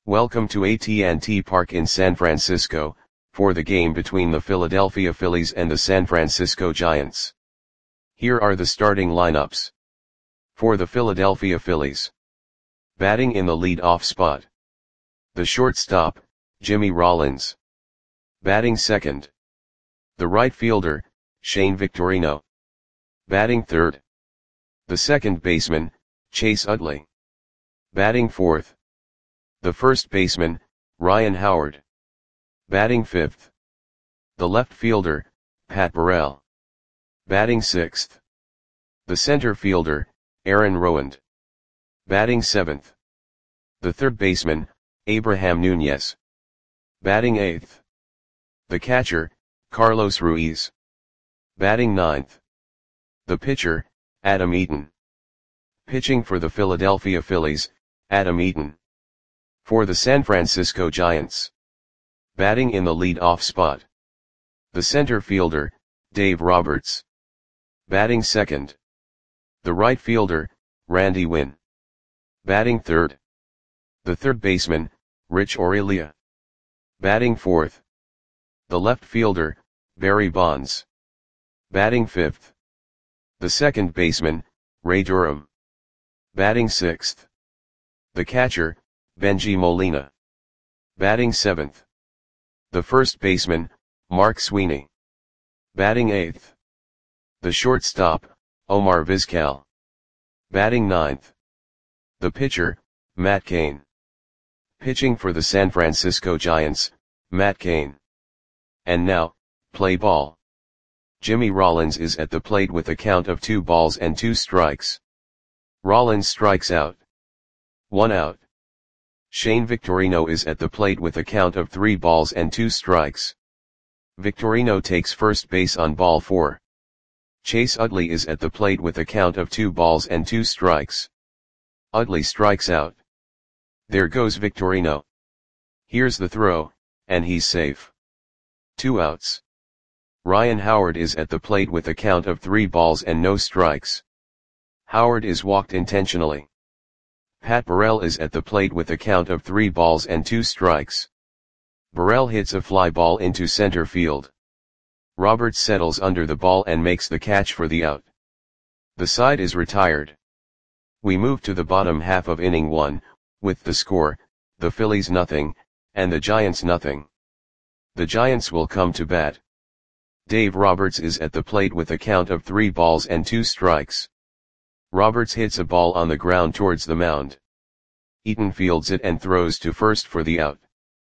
Welcome to AT&T Park in San Francisco, for the game between the Philadelphia Phillies and the San Francisco Giants. Here are the starting lineups. For the Philadelphia Phillies. Batting in the lead-off spot. The shortstop, Jimmy Rollins. Batting second. The right fielder, Shane Victorino. Batting third. The second baseman, Chase Utley. Batting fourth. The first baseman, Ryan Howard. Batting fifth. The left fielder, Pat Burrell. Batting sixth. The center fielder, Aaron Rowand. Batting seventh. The third baseman, Abraham Nunez. Batting eighth. The catcher, Carlos Ruiz. Batting ninth. The pitcher, Adam Eaton. Pitching for the Philadelphia Phillies, Adam Eaton. For the San Francisco Giants. Batting in the lead-off spot. The center fielder, Dave Roberts. Batting second. The right fielder, Randy Winn. Batting third. The third baseman, Rich Aurilia. Batting fourth. The left fielder, Barry Bonds. Batting fifth. The second baseman, Ray Durham. Batting sixth. The catcher, Bengie Molina. Batting seventh. The first baseman, Mark Sweeney. Batting eighth. The shortstop, Omar Vizquel. Batting ninth. The pitcher, Matt Cain. Pitching for the San Francisco Giants, Matt Cain. And now, play ball. Jimmy Rollins is at the plate with a count of 2 balls and 2 strikes. Rollins strikes out. 1 out. Shane Victorino is at the plate with a count of 3 balls and 2 strikes. Victorino takes first base on ball 4. Chase Utley is at the plate with a count of 2 balls and 2 strikes. Utley strikes out. There goes Victorino. Here's the throw, and he's safe. 2 outs. Ryan Howard is at the plate with a count of 3 balls and no strikes. Howard is walked intentionally. Pat Burrell is at the plate with a count of 3 balls and 2 strikes. Burrell hits a fly ball into center field. Roberts settles under the ball and makes the catch for the out. The side is retired. We move to the bottom half of inning 1, with the score, the Phillies nothing, and the Giants nothing. The Giants will come to bat. Dave Roberts is at the plate with a count of 3 balls and 2 strikes. Roberts hits a ball on the ground towards the mound. Eaton fields it and throws to first for the out.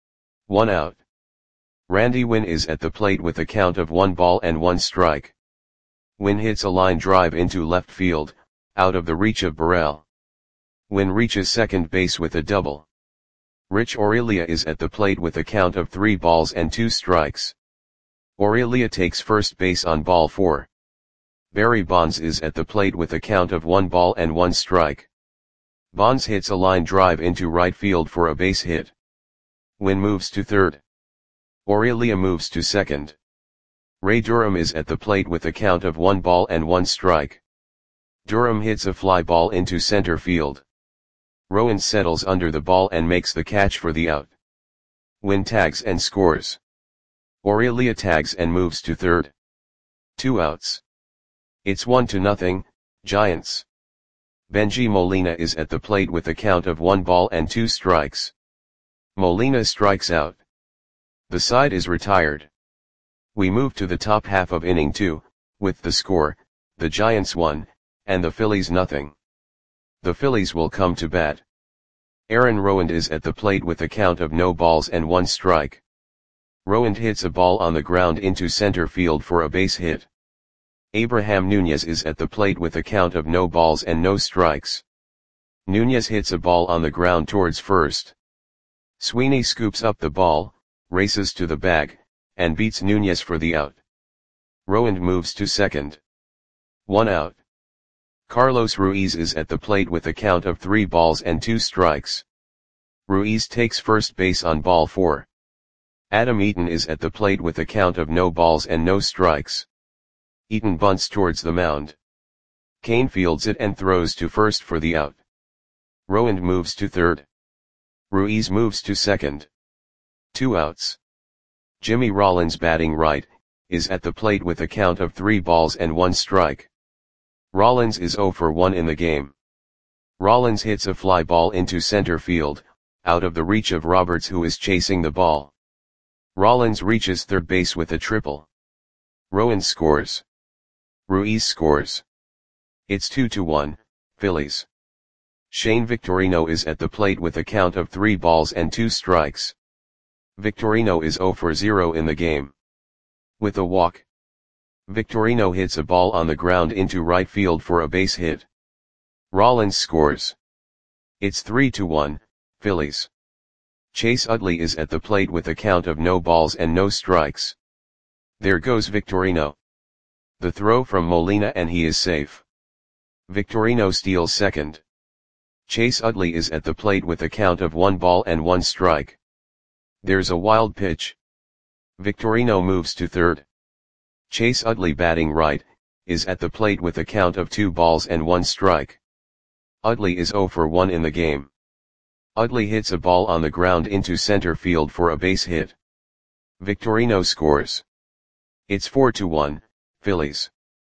1 out. Randy Winn is at the plate with a count of 1 ball and 1 strike. Winn hits a line drive into left field, out of the reach of Burrell. Winn reaches second base with a double. Rich Aurilia is at the plate with a count of 3 balls and 2 strikes. Aurilia takes first base on ball 4. Barry Bonds is at the plate with a count of 1 ball and 1 strike. Bonds hits a line drive into right field for a base hit. Winn moves to third. Aurilia moves to second. Ray Durham is at the plate with a count of 1 ball and 1 strike. Durham hits a fly ball into center field. Rowand settles under the ball and makes the catch for the out. Winn tags and scores. Aurilia tags and moves to third. 2 outs. It's 1-0, Giants. Bengie Molina is at the plate with a count of 1 ball and 2 strikes. Molina strikes out. The side is retired. We move to the top half of inning 2, with the score, the Giants 1, and the Phillies nothing. The Phillies will come to bat. Aaron Rowand is at the plate with a count of no balls and 1 strike. Rowand hits a ball on the ground into center field for a base hit. Abraham Nunez is at the plate with a count of no balls and no strikes. Nunez hits a ball on the ground towards first. Sweeney scoops up the ball, races to the bag, and beats Nunez for the out. Rowand moves to second. 1 out. Carlos Ruiz is at the plate with a count of 3 balls and 2 strikes. Ruiz takes first base on ball 4. Adam Eaton is at the plate with a count of no balls and no strikes. Eaton bunts towards the mound. Cain fields it and throws to first for the out. Rowand moves to third. Ruiz moves to second. 2 outs. Jimmy Rollins batting right, is at the plate with a count of 3 balls and 1 strike. Rollins is 0 for 1 in the game. Rollins hits a fly ball into center field, out of the reach of Roberts, who is chasing the ball. Rollins reaches third base with a triple. Rowan scores. Ruiz scores. It's 2-1, Phillies. Shane Victorino is at the plate with a count of 3 balls and 2 strikes. Victorino is 0 for 0 in the game. With a walk, Victorino hits a ball on the ground into right field for a base hit. Rollins scores. It's 3-1, Phillies. Chase Utley is at the plate with a count of no balls and no strikes. There goes Victorino. The throw from Molina and he is safe. Victorino steals second. Chase Utley is at the plate with a count of 1 ball and 1 strike. There's a wild pitch. Victorino moves to third. Chase Utley batting right, is at the plate with a count of 2 balls and 1 strike. Utley is 0 for 1 in the game. Utley hits a ball on the ground into center field for a base hit. Victorino scores. It's 4-1, Phillies.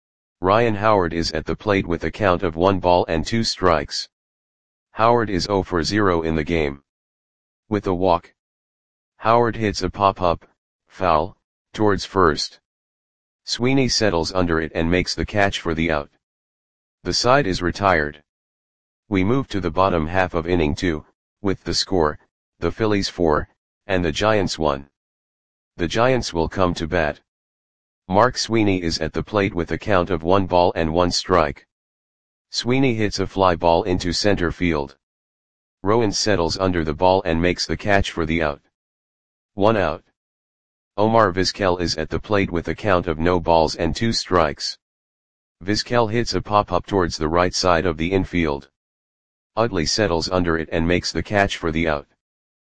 Ryan Howard is at the plate with a count of 1 ball and 2 strikes. Howard is 0 for 0 in the game. With a walk, Howard hits a pop-up, foul, towards first. Sweeney settles under it and makes the catch for the out. The side is retired. We move to the bottom half of inning 2, with the score, the Phillies 4, and the Giants 1. The Giants will come to bat. Mark Sweeney is at the plate with a count of 1 ball and 1 strike. Sweeney hits a fly ball into center field. Rowan settles under the ball and makes the catch for the out. 1 out. Omar Vizquel is at the plate with a count of no balls and 2 strikes. Vizquel hits a pop-up towards the right side of the infield. Utley settles under it and makes the catch for the out.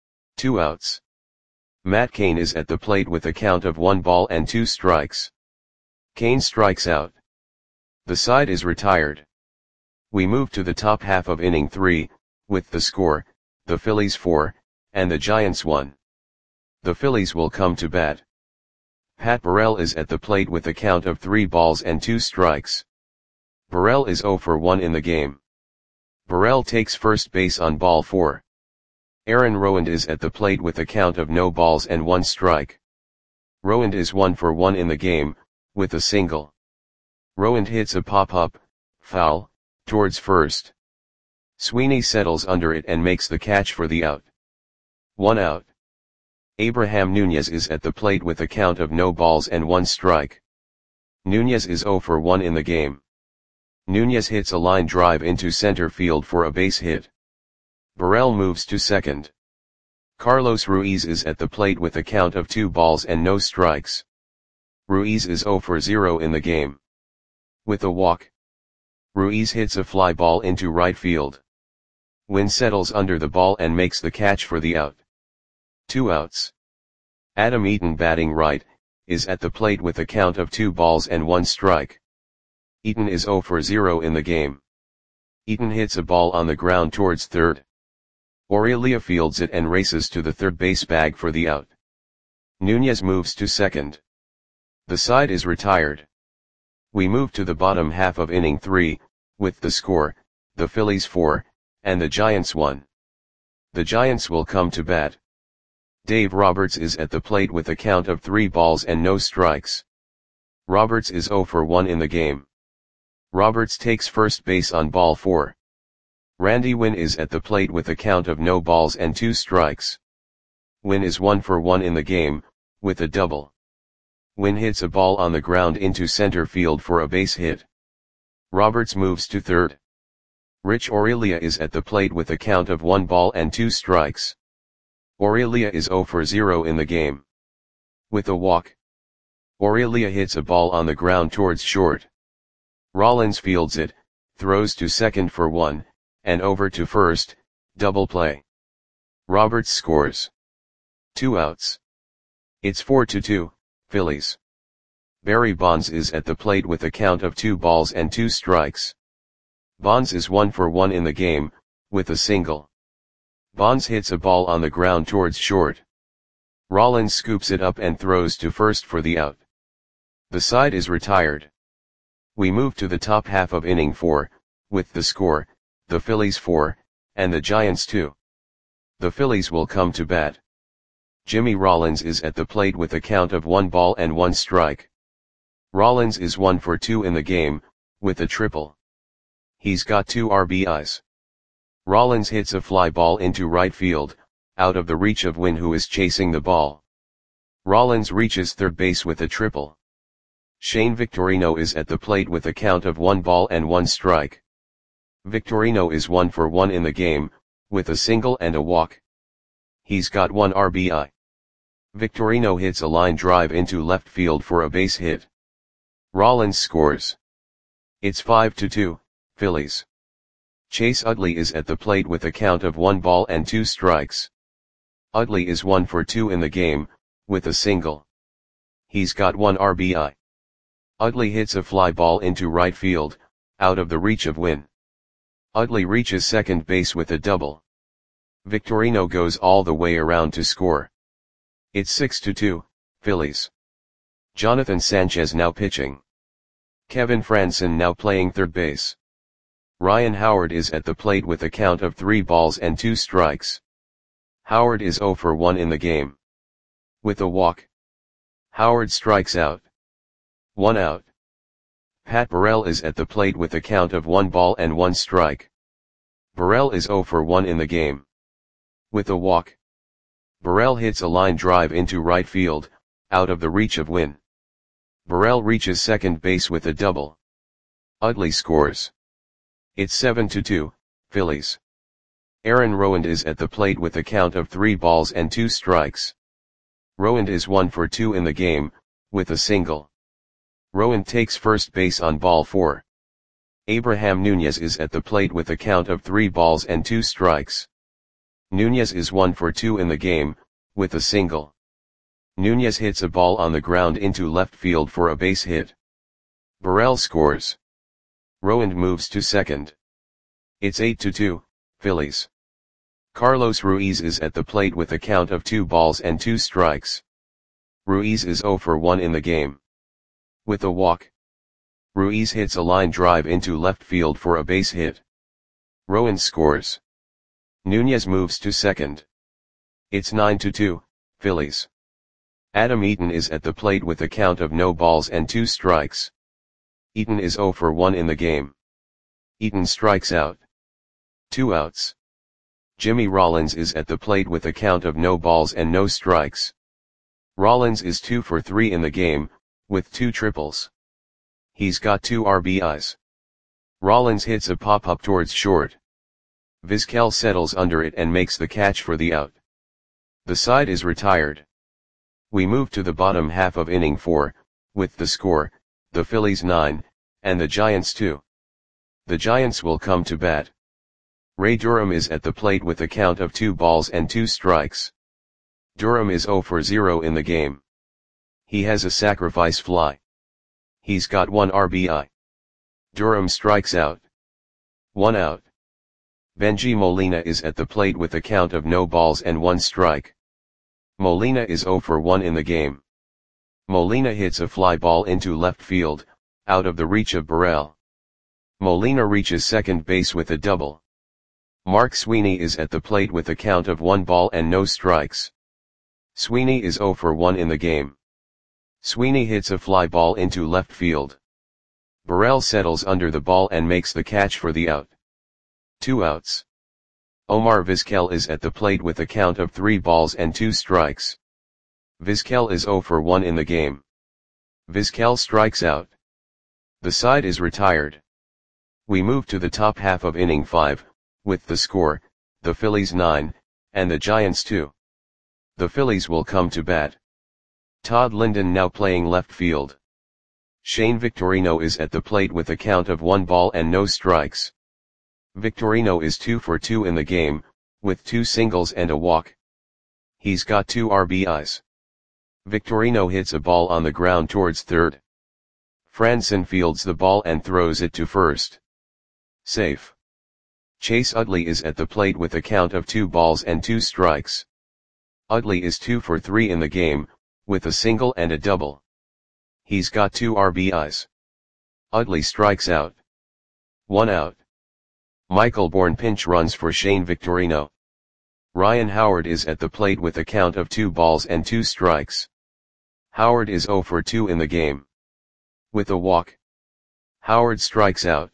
2 outs. Matt Cain is at the plate with a count of 1 ball and 2 strikes. Cain strikes out. The side is retired. We move to the top half of inning 3, with the score, the Phillies 4, and the Giants 1. The Phillies will come to bat. Pat Burrell is at the plate with a count of 3 balls and 2 strikes. Burrell is 0 for 1 in the game. Burrell takes first base on ball 4. Aaron Rowand is at the plate with a count of no balls and 1 strike. Rowand is 1 for 1 in the game, with a single. Rowand hits a pop-up, foul, towards first. Sweeney settles under it and makes the catch for the out. 1 out. Abraham Nunez is at the plate with a count of no balls and 1 strike. Nunez is 0 for 1 in the game. Nunez hits a line drive into center field for a base hit. Burrell moves to second. Carlos Ruiz is at the plate with a count of 2 balls and no strikes. Ruiz is 0 for 0 in the game. With a walk, Ruiz hits a fly ball into right field. Wynn settles under the ball and makes the catch for the out. 2 outs. Adam Eaton batting right, is at the plate with a count of 2 balls and 1 strike. Eaton is 0 for 0 in the game. Eaton hits a ball on the ground towards third. Aurelia fields it and races to the third base bag for the out. Nunez moves to second. The side is retired. We move to the bottom half of inning 3, with the score, the Phillies 4, and the Giants 1. The Giants will come to bat. Dave Roberts is at the plate with a count of 3 balls and no strikes. Roberts is 0 for 1 in the game. Roberts takes first base on ball 4. Randy Wynn is at the plate with a count of no balls and 2 strikes. Wynn is 1 for 1 in the game, with a double. Wynn hits a ball on the ground into center field for a base hit. Roberts moves to third. Rich Aurelia is at the plate with a count of 1 ball and 2 strikes. Aurelia is 0 for 0 in the game. With a walk, Aurelia hits a ball on the ground towards short. Rollins fields it, throws to second for 1, and over to first, double play. Roberts scores. 2 outs. It's 4-2, Phillies. Barry Bonds is at the plate with a count of 2 balls and 2 strikes. Bonds is 1 for 1 in the game, with a single. Bonds hits a ball on the ground towards short. Rollins scoops it up and throws to first for the out. The side is retired. We move to the top half of inning 4, with the score, the Phillies 4, and the Giants 2. The Phillies will come to bat. Jimmy Rollins is at the plate with a count of 1 ball and 1 strike. Rollins is 1 for 2 in the game, with a triple. He's got 2 RBIs. Rollins hits a fly ball into right field, out of the reach of Wynn, who is chasing the ball. Rollins reaches third base with a triple. Shane Victorino is at the plate with a count of 1 ball and 1 strike. Victorino is 1 for 1 in the game, with a single and a walk. He's got 1 RBI. Victorino hits a line drive into left field for a base hit. Rollins scores. It's 5-2, Phillies. Chase Utley is at the plate with a count of 1 ball and 2 strikes. Utley is 1 for 2 in the game, with a single. He's got 1 RBI. Utley hits a fly ball into right field, out of the reach of Wynn. Utley reaches second base with a double. Victorino goes all the way around to score. It's 6-2, Phillies. Jonathan Sanchez now pitching. Kevin Frandsen now playing third base. Ryan Howard is at the plate with a count of 3 balls and 2 strikes. Howard is 0 for 1 in the game. With a walk. Howard strikes out. 1 out. Pat Burrell is at the plate with a count of 1 ball and 1 strike. Burrell is 0 for 1 in the game. With a walk. Burrell hits a line drive into right field, out of the reach of Wynn. Burrell reaches second base with a double. Utley scores. It's 7-2, Phillies. Aaron Rowand is at the plate with a count of 3 balls and 2 strikes. Rowand is 1 for 2 in the game, with a single. Rowand takes first base on ball 4. Abraham Nunez is at the plate with a count of 3 balls and 2 strikes. Nunez is 1 for 2 in the game, with a single. Nunez hits a ball on the ground into left field for a base hit. Burrell scores. Rowand moves to second. It's 8-2, Phillies. Carlos Ruiz is at the plate with a count of 2 balls and 2 strikes. Ruiz is 0 for 1 in the game. With a walk. Ruiz hits a line drive into left field for a base hit. Rowand scores. Nunez moves to second. It's 9-2, Phillies. Adam Eaton is at the plate with a count of no balls and 2 strikes. Eaton is 0 for 1 in the game. Eaton strikes out. 2 outs. Jimmy Rollins is at the plate with a count of no balls and no strikes. Rollins is 2 for 3 in the game, with 2 triples. He's got 2 RBIs. Rollins hits a pop-up towards short. Vizquel settles under it and makes the catch for the out. The side is retired. We move to the bottom half of inning 4, with the score, the Phillies 9, and the Giants 2. The Giants will come to bat. Ray Durham is at the plate with a count of 2 balls and 2 strikes. Durham is 0 for 0 in the game. He has a sacrifice fly. He's got 1 RBI. Durham strikes out. 1 out. Benji Molina is at the plate with a count of no balls and 1 strike. Molina is 0 for 1 in the game. Molina hits a fly ball into left field, out of the reach of Burrell. Molina reaches second base with a double. Mark Sweeney is at the plate with a count of 1 ball and no strikes. Sweeney is 0 for 1 in the game. Sweeney hits a fly ball into left field. Burrell settles under the ball and makes the catch for the out. 2 outs. Omar Vizquel is at the plate with a count of 3 balls and 2 strikes. Vizquel is 0 for 1 in the game. Vizquel strikes out. The side is retired. We move to the top half of inning 5, with the score, the Phillies 9, and the Giants 2. The Phillies will come to bat. Todd Linden now playing left field. Shane Victorino is at the plate with a count of 1 ball and no strikes. Victorino is 2 for 2 in the game, with 2 singles and a walk. He's got 2 RBIs. Victorino hits a ball on the ground towards third. Frandsen fields the ball and throws it to first. Safe. Chase Utley is at the plate with a count of 2 balls and 2 strikes. Utley is 2 for 3 in the game, with a single and a double. He's got 2 RBIs. Utley strikes out. 1 out. Michael Bourne pinch runs for Shane Victorino. Ryan Howard is at the plate with a count of 2 balls and 2 strikes. Howard is 0 for 2 in the game. With a walk. Howard strikes out.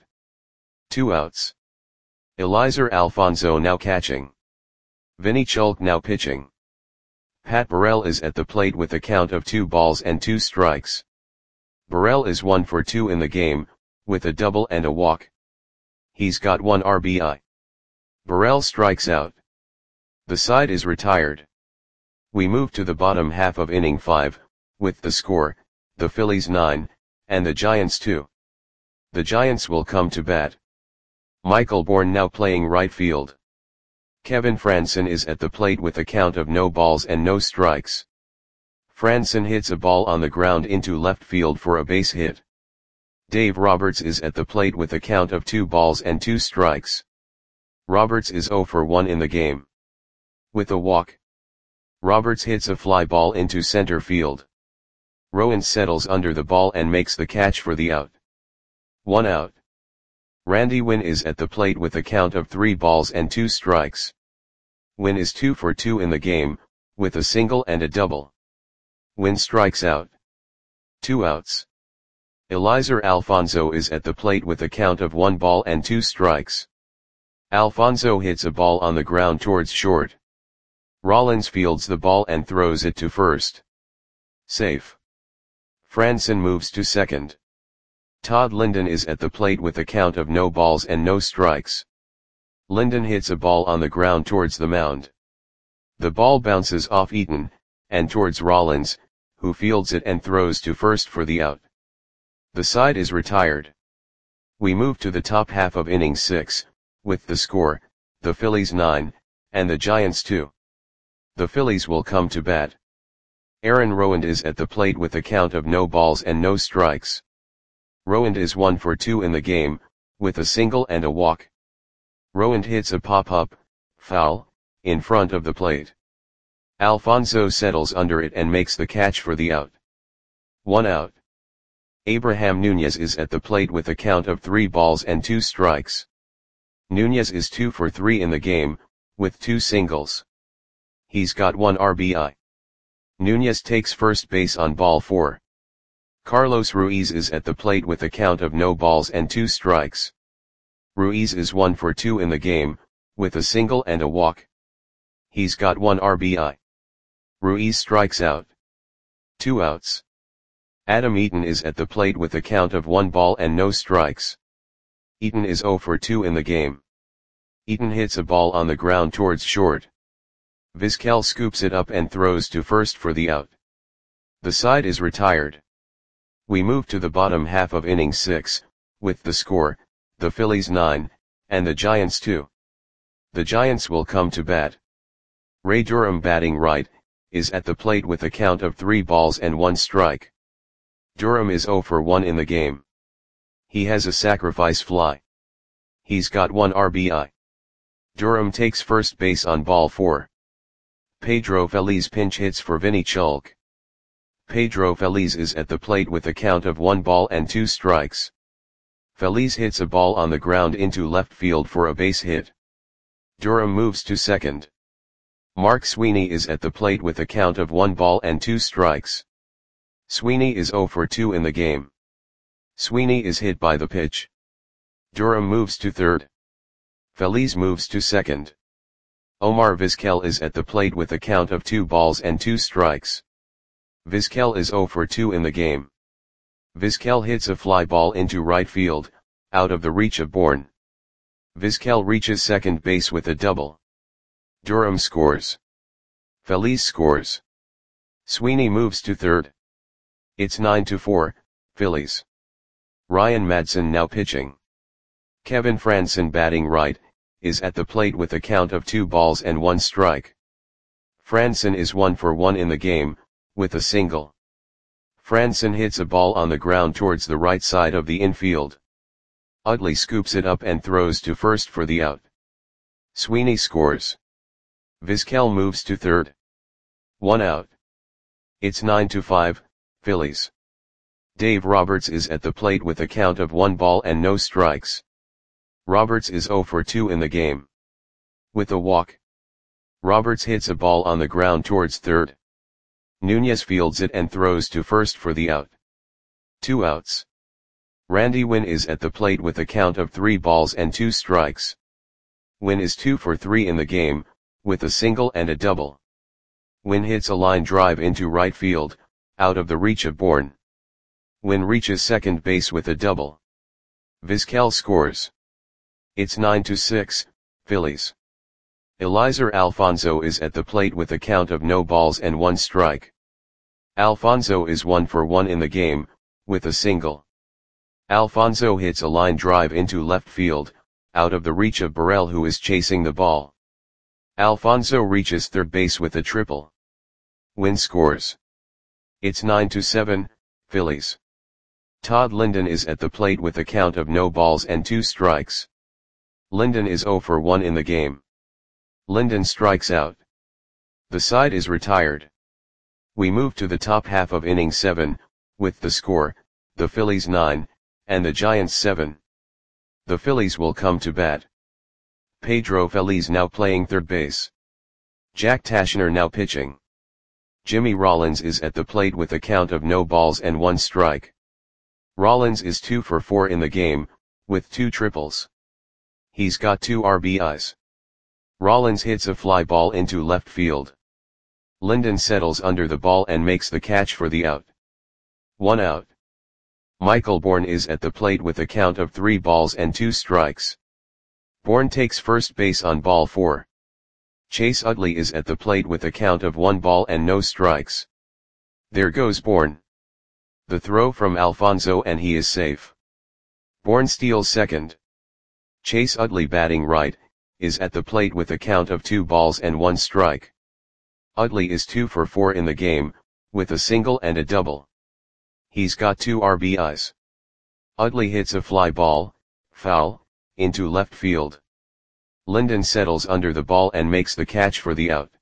2 outs. Eliezer Alfonso now catching. Vinny Chulk now pitching. Pat Burrell is at the plate with a count of 2 balls and 2 strikes. Burrell is 1 for 2 in the game, with a double and a walk. He's got 1 RBI. Burrell strikes out. The side is retired. We move to the bottom half of inning 5, with the score, the Phillies 9, and the Giants 2. The Giants will come to bat. Michael Bourne now playing right field. Kevin Frandsen is at the plate with a count of no balls and no strikes. Frandsen hits a ball on the ground into left field for a base hit. Dave Roberts is at the plate with a count of 2 balls and 2 strikes. Roberts is 0 for 1 in the game. With a walk. Roberts hits a fly ball into center field. Rowan settles under the ball and makes the catch for the out. 1 out. Randy Winn is at the plate with a count of 3 balls and 2 strikes. Winn is 2 for 2 in the game, with a single and a double. Winn strikes out. 2 outs. Eliezer Alfonso is at the plate with a count of 1 ball and 2 strikes. Alfonso hits a ball on the ground towards short. Rollins fields the ball and throws it to first. Safe. Frandsen moves to second. Todd Linden is at the plate with a count of no balls and no strikes. Linden hits a ball on the ground towards the mound. The ball bounces off Eaton, and towards Rollins, who fields it and throws to first for the out. The side is retired. We move to the top half of inning 6, with the score, the Phillies 9, and the Giants 2. The Phillies will come to bat. Aaron Rowand is at the plate with a count of no balls and no strikes. Rowand is 1 for 2 in the game, with a single and a walk. Rowand hits a pop-up, foul, in front of the plate. Alfonso settles under it and makes the catch for the out. 1 out. Abraham Nunez is at the plate with a count of 3 balls and 2 strikes. Nunez is 2 for 3 in the game, with 2 singles. He's got 1 RBI. Nunez takes first base on ball 4. Carlos Ruiz is at the plate with a count of no balls and 2 strikes. Ruiz is 1 for 2 in the game, with a single and a walk. He's got 1 RBI. Ruiz strikes out. 2 outs. Adam Eaton is at the plate with a count of 1 ball and no strikes. Eaton is 0 for 2 in the game. Eaton hits a ball on the ground towards short. Vizquel scoops it up and throws to first for the out. The side is retired. We move to the bottom half of inning 6, with the score, the Phillies 9, and the Giants 2. The Giants will come to bat. Ray Durham batting right, is at the plate with a count of 3 balls and 1 strike. Durham is 0 for 1 in the game. He has a sacrifice fly. He's got 1 RBI. Durham takes first base on ball 4. Pedro Feliz pinch hits for Vinny Chulk. Pedro Feliz is at the plate with a count of 1 ball and 2 strikes. Feliz hits a ball on the ground into left field for a base hit. Durham moves to second. Mark Sweeney is at the plate with a count of 1 ball and 2 strikes. Sweeney is 0 for 2 in the game. Sweeney is hit by the pitch. Durham moves to third. Feliz moves to second. Omar Vizquel is at the plate with a count of 2 balls and 2 strikes. Vizquel is 0 for 2 in the game. Vizquel hits a fly ball into right field, out of the reach of Bourne. Vizquel reaches second base with a double. Durham scores. Feliz scores. Sweeney moves to third. It's 9-4, Phillies. Ryan Madson now pitching. Kevin Frandsen batting right, is at the plate with a count of 2 balls and 1 strike. Frandsen is 1 for 1 in the game, with a single. Frandsen hits a ball on the ground towards the right side of the infield. Utley scoops it up and throws to first for the out. Sweeney scores. Vizquel moves to third. 1 out. It's 9-5, Phillies. Dave Roberts is at the plate with a count of 1 ball and no strikes. Roberts is 0 for 2 in the game. With a walk. Roberts hits a ball on the ground towards third. Nunez fields it and throws to first for the out. 2 outs. Randy Winn is at the plate with a count of 3 balls and 2 strikes. Winn is 2 for 3 in the game, with a single and a double. Winn hits a line drive into right field, out of the reach of Bourne. Winn reaches second base with a double. Vizquel scores. It's 9-6, Phillies. Eliezer Alfonzo is at the plate with a count of no balls and 1 strike. Alfonzo is 1 for 1 in the game, with a single. Alfonzo hits a line drive into left field, out of the reach of Burrell, who is chasing the ball. Alfonzo reaches third base with a triple. Winn scores. It's 9-7, Phillies. Todd Linden is at the plate with a count of no balls and 2 strikes. Linden is 0 for 1 in the game. Linden strikes out. The side is retired. We move to the top half of inning 7, with the score, the Phillies 9, and the Giants 7. The Phillies will come to bat. Pedro Feliz now playing third base. Jack Tashner now pitching. Jimmy Rollins is at the plate with a count of no balls and 1 strike. Rollins is 2 for 4 in the game, with 2 triples. He's got 2 RBIs. Rollins hits a fly ball into left field. Linden settles under the ball and makes the catch for the out. 1 out. Michael Bourne is at the plate with a count of 3 balls and 2 strikes. Bourne takes first base on ball 4. Chase Utley is at the plate with a count of 1 ball and no strikes. There goes Bourne. The throw from Alfonzo and he is safe. Bourne steals second. Chase Utley, batting right, is at the plate with a count of 2 balls and 1 strike. Utley is 2 for 4 in the game, with a single and a double. He's got 2 RBIs. Utley hits a fly ball, foul, into left field. Linden settles under the ball and makes the catch for the out.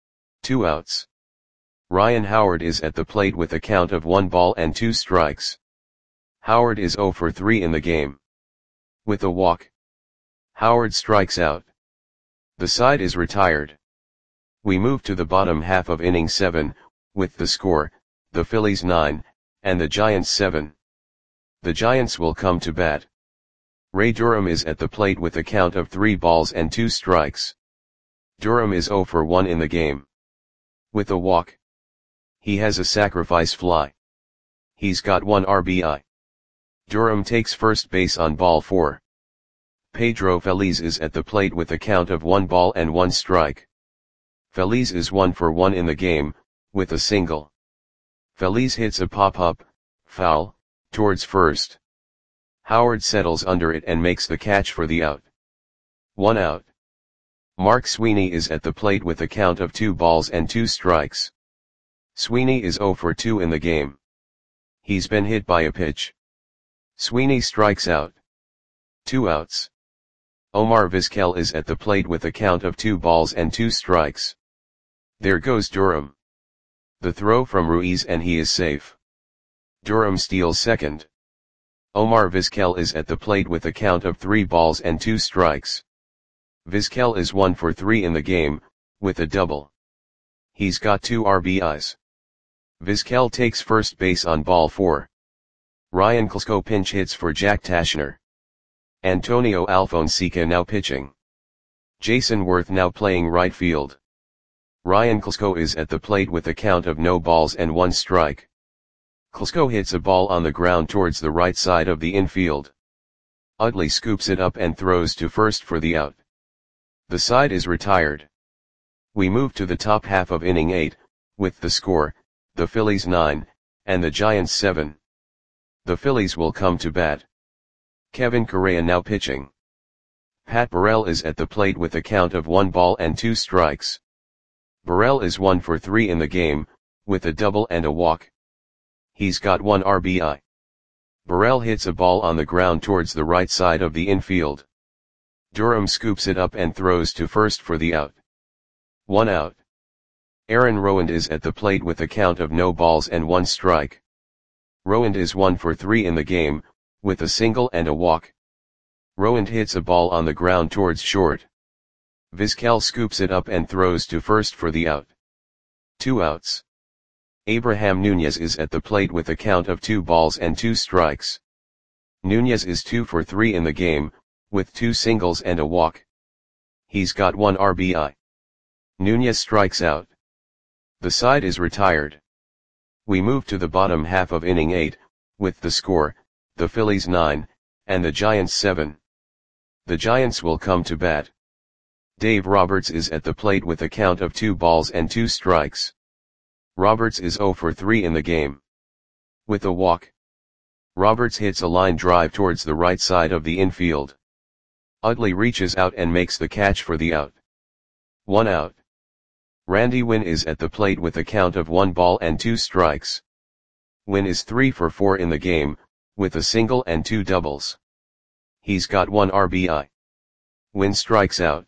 2 outs. Ryan Howard is at the plate with a count of 1 ball and 2 strikes. Howard is 0 for 3 in the game. With a walk. Howard strikes out. The side is retired. We move to the bottom half of inning 7, with the score, the Phillies 9, and the Giants 7. The Giants will come to bat. Ray Durham is at the plate with a count of 3 balls and 2 strikes. Durham is 0 for 1 in the game. With a walk. He has a sacrifice fly. He's got 1 RBI. Durham takes first base on ball 4. Pedro Feliz is at the plate with a count of 1 ball and 1 strike. Feliz is 1 for 1 in the game, with a single. Feliz hits a pop-up, foul, towards first. Howard settles under it and makes the catch for the out. 1 out. Mark Sweeney is at the plate with a count of 2 balls and 2 strikes. Sweeney is 0 for 2 in the game. He's been hit by a pitch. Sweeney strikes out. 2 outs. Omar Vizquel is at the plate with a count of 2 balls and 2 strikes. There goes Durham. The throw from Ruiz and he is safe. Durham steals second. Omar Vizquel is at the plate with a count of 3 balls and 2 strikes. Vizquel is 1 for 3 in the game, with a double. He's got 2 RBIs. Vizquel takes first base on ball 4. Ryan Klesko pinch hits for Jack Tashner. Antonio Alfonseca now pitching. Jason Worth now playing right field. Ryan Klesko is at the plate with a count of no balls and 1 strike. Klesko hits a ball on the ground towards the right side of the infield. Utley scoops it up and throws to first for the out. The side is retired. We move to the top half of inning 8, with the score, the Phillies 9, and the Giants 7. The Phillies will come to bat. Kevin Correa now pitching. Pat Burrell is at the plate with a count of 1 ball and 2 strikes. Burrell is 1 for 3 in the game, with a double and a walk. He's got 1 RBI. Burrell hits a ball on the ground towards the right side of the infield. Durham scoops it up and throws to first for the out. 1 out. Aaron Rowand is at the plate with a count of no balls and 1 strike. Rowand is 1 for 3 in the game, with a single and a walk. Rowand hits a ball on the ground towards short. Vizquel scoops it up and throws to first for the out. 2 outs. Abraham Nunez is at the plate with a count of 2 balls and 2 strikes. Nunez is 2 for 3 in the game, with 2 singles and a walk. He's got 1 RBI. Nunez strikes out. The side is retired. We move to the bottom half of inning 8, with the score, the Phillies 9, and the Giants 7. The Giants will come to bat. Dave Roberts is at the plate with a count of 2 balls and 2 strikes. Roberts is 0 for 3 in the game. With a walk. Roberts hits a line drive towards the right side of the infield. Utley reaches out and makes the catch for the out. 1 out. Randy Winn is at the plate with a count of 1 ball and 2 strikes. Winn is 3 for 4 in the game, with a single and 2 doubles. He's got 1 RBI. Winn strikes out.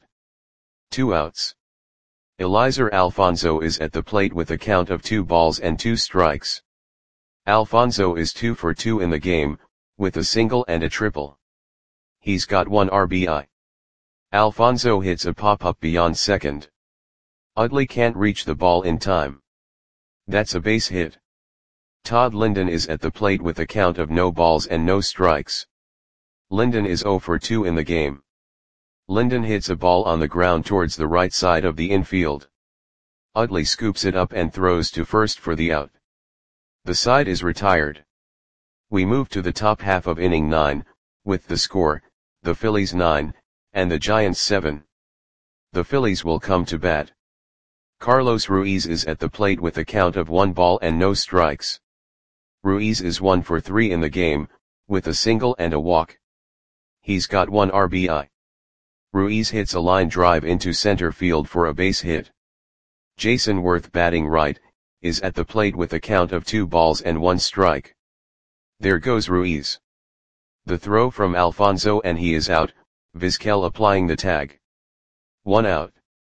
2 outs. Eliezer Alfonso is at the plate with a count of 2 balls and 2 strikes. Alfonso is 2 for 2 in the game, with a single and a triple. He's got 1 RBI. Alfonso hits a pop-up beyond second. Utley can't reach the ball in time. That's a base hit. Todd Linden is at the plate with a count of no balls and no strikes. Linden is 0 for 2 in the game. Linden hits a ball on the ground towards the right side of the infield. Utley scoops it up and throws to first for the out. The side is retired. We move to the top half of inning 9, with the score, the Phillies 9, and the Giants 7. The Phillies will come to bat. Carlos Ruiz is at the plate with a count of 1 ball and no strikes. Ruiz is 1 for 3 in the game, with a single and a walk. He's got 1 RBI. Ruiz hits a line drive into center field for a base hit. Jason Worth, batting right, is at the plate with a count of 2 balls and 1 strike. There goes Ruiz. The throw from Alfonso and he is out, Vizquel applying the tag. 1 out.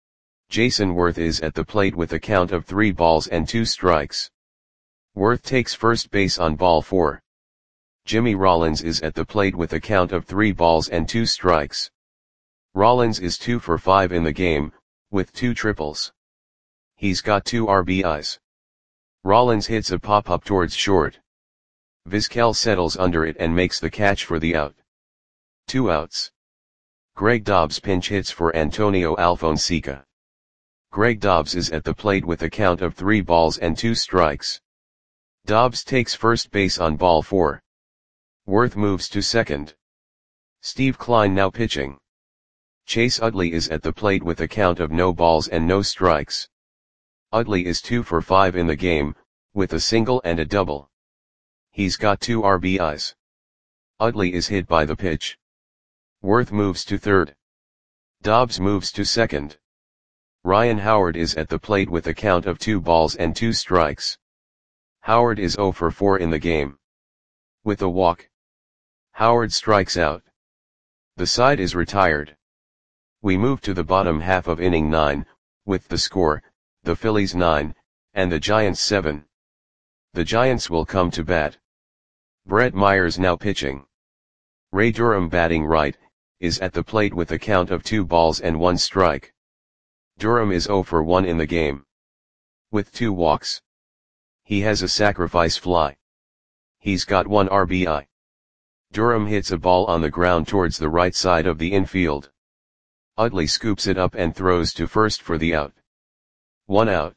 Jason Worth is at the plate with a count of 3 balls and 2 strikes. Worth takes first base on ball 4. Jimmy Rollins is at the plate with a count of 3 balls and 2 strikes. Rollins is 2 for 5 in the game, with 2 triples. He's got 2 RBIs. Rollins hits a pop-up towards short. Vizquel settles under it and makes the catch for the out. 2 outs. Greg Dobbs pinch hits for Antonio Alfonseca. Greg Dobbs is at the plate with a count of 3 balls and 2 strikes. Dobbs takes first base on ball 4. Worth moves to second. Steve Klein now pitching. Chase Utley is at the plate with a count of no balls and no strikes. Utley is 2 for 5 in the game, with a single and a double. He's got 2 RBIs. Utley is hit by the pitch. Worth moves to third. Dobbs moves to second. Ryan Howard is at the plate with a count of 2 balls and 2 strikes. Howard is 0 for 4 in the game. With a walk. Howard strikes out. The side is retired. We move to the bottom half of inning 9, with the score, the Phillies 9, and the Giants 7. The Giants will come to bat. Brett Myers now pitching. Ray Durham, batting right, is at the plate with a count of 2 balls and 1 strike. Durham is 0 for 1 in the game. With 2 walks. He has a sacrifice fly. He's got 1 RBI. Durham hits a ball on the ground towards the right side of the infield. Utley scoops it up and throws to first for the out. 1 out.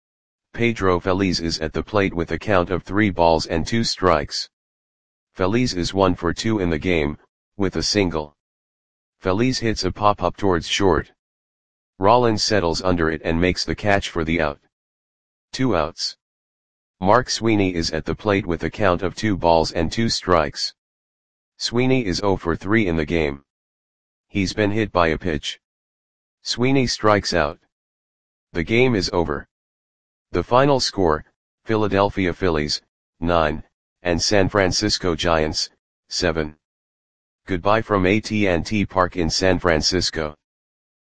Pedro Feliz is at the plate with a count of 3 balls and 2 strikes. Feliz is 1 for 2 in the game, with a single. Feliz hits a pop-up towards short. Rollins settles under it and makes the catch for the out. 2 outs. Mark Sweeney is at the plate with a count of 2 balls and 2 strikes. Sweeney is 0 for 3 in the game. He's been hit by a pitch. Sweeney strikes out. The game is over. The final score, Philadelphia Phillies, 9, and San Francisco Giants, 7. Goodbye from AT&T Park in San Francisco.